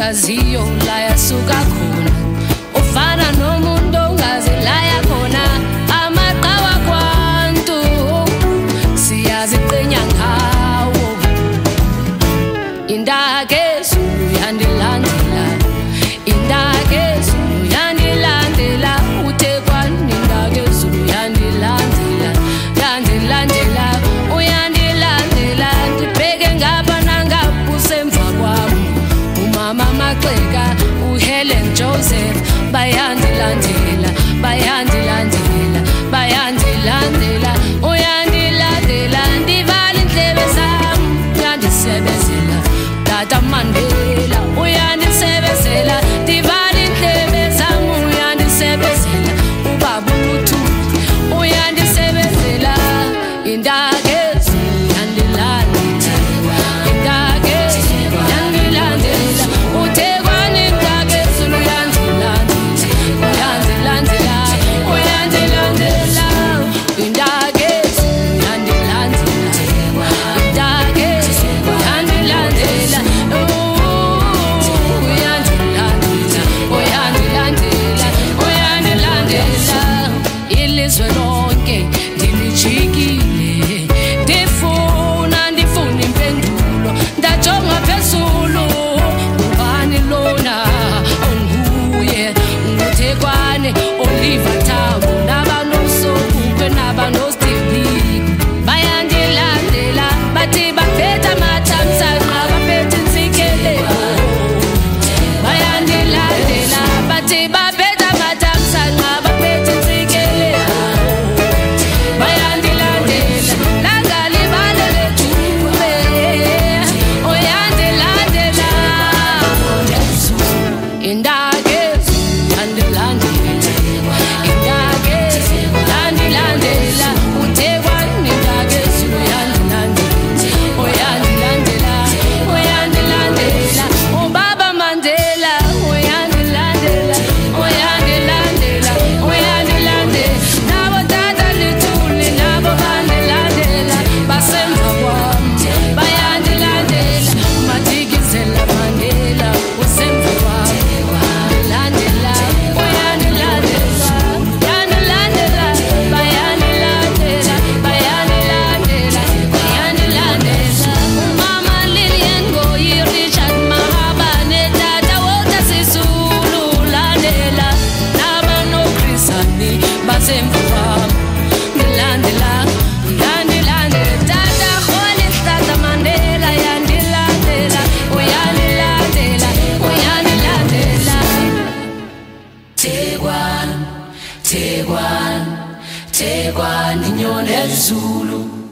ongaziyo la yasuka khona, ufana nomuntu ongazi la yakhona. Amaqhawe kwantu siyaziqenya ngawo, indakezulu yandilandela, indakezulu yandilandela, uThekwani indakezulu yandilandela, yandilandela, uyandilandela. Ndibheke ngapha nangapha usemva kwami, umama Maxeka, uHelen Joseph, bayandilandela, bayandilandela, bayandilandela, uyandilandela. Ndivala indlebe zami, uyandisebenzela Tata Mandela, uyandisebenzela. Ndivala indlebe zami, uyandisebenzela uBaba uLuthuli, uyandisebenzela. Indakezulu yandilandela, indakezulu yandilandela, uThekwani indakezulu yandilandela, uyandilandela, uyandilandela. Indakezulu yandilandela, indakezulu yandilandela, uyandilandela, uyandilandela, uyandilandela. Ilizwe lonke ndilijikile, ndifuna impendulo, ndajonga phezulu, ngubani lona onguye? nguThekwani, Oliver Tambo, nabaNosokukwe nabaNoSteve Biko. Bayandilandela, bathi baphethe amathamsanqa, baphethe intsikelelo. Bayandilandela, bathi baphethe amathamsanqa, baphethe intsikelelo. Bayandilandela, langalibale lethube, uyandilandela. Indakezulu yandilandela, indakezulu yandilandela, uThekwani indakezulu yandilandela, uyandilandela, uyandilandela. uBaba Mandela, uyandilandela, uyandilandela, uyandilandela. Nabo Tata Luthuli nabo bandilandela, basemva kwami bayandilandela. Madikizela Mandela, usemva kwami uyandilandela, uyandilandela, uyandilandela, bayandilandela, bayandilandela, bayandilandela. Umama Lilian Ngoyi, Richard Mahabane, Tata Walter Sisulu landela, nabaNoChrisani basemva kwami ndilandela, yandilandela. Tata Kholi, Tata Mandela yandilandela, uyandilandela, uyandilandela. Thekwani, Thekwani, Thekwani inyoni ezulu.